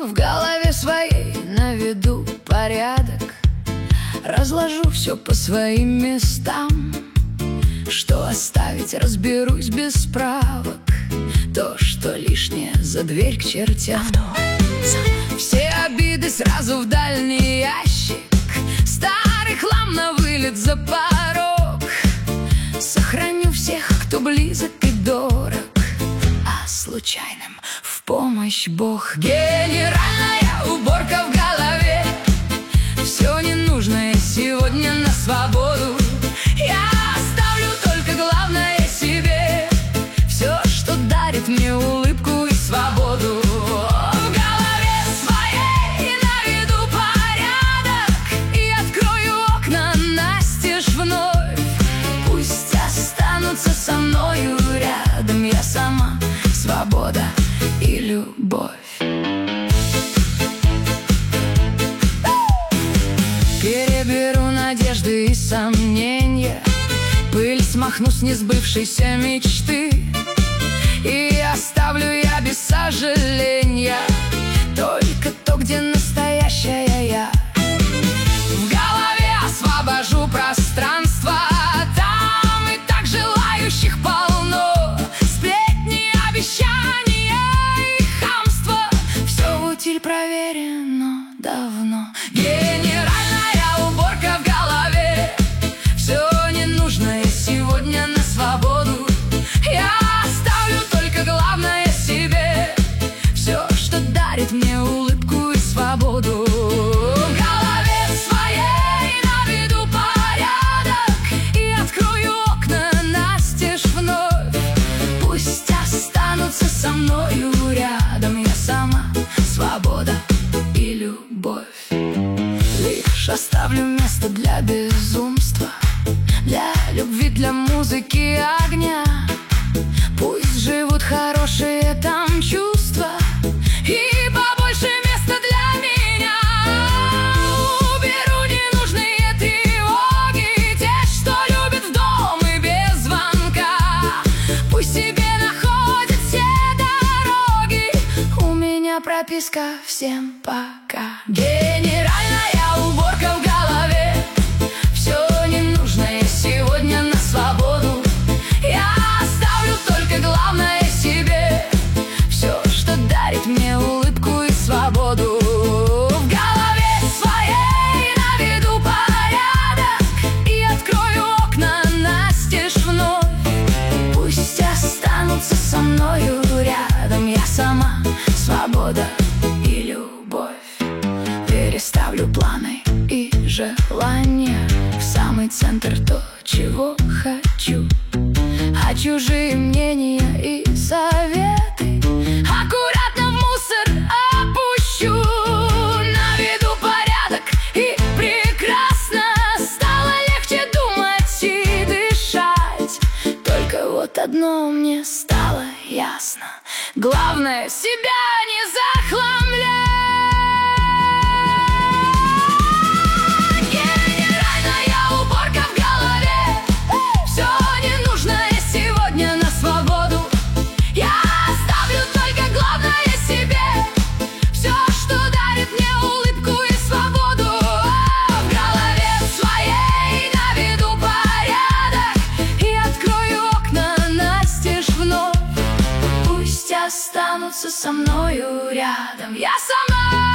В голове своей наведу порядок, разложу все по своим местам. Что оставить, разберусь без справок. То, что лишнее, за дверь к чертям. Все обиды сразу в дальний ящик, старый хлам на вылет за порог. Сохраню всех, кто близок и дорог, а случайным в помощь Бог. Генеральная уборка в голове, все ненужное сегодня на свободу. Я оставлю только главное себе, все, что дарит мне улыбку и свободу. В голове своей наведу порядок и открою окна настежь вновь. Пусть останутся со мною рядом я сама, свобода и любовь. Переберу надежды и сомнения, пыль смахну с несбывшейся мечты, и оставлю я без сожаления только то, где настоящая я. В голове освобожу пространство, там и так желающих полно. Сплетни, обещания и хамство, все в утиль проверено давно. Генеральная уборка в голове, все ненужное сегодня на свободу. Я оставлю только главное себе, все, что дарит мне улыбку и свободу. В голове своей наведу порядок и открою окна настежь вновь. Пусть останутся со мною рядом я сама, свобода и любовь. Лишь оставлю место для безумства, для любви, для музыки и огня. Пусть живут хорошие там чувства и побольше места для меня. Уберу ненужные тревоги, те, что любят в дом и без звонка. Пусть себе находят все дороги, у меня прописка всем пока. Генеральная уборка в голове, все ненужное сегодня на свободу. Я оставлю только главное себе, все, что дарит мне улыбку и свободу. В голове своей наведу порядок и открою окна настежь вновь. Пусть останутся со мною рядом я сама, свобода и любовь. Переставлю планы и желания в самый центр то, чего хочу. А чужие мнения и советы аккуратно в мусор опущу. Наведу порядок и прекрасно, стало легче думать и дышать. Только вот одно мне стало ясно: главное себя не захламлять. Останутся со мною рядом я сама.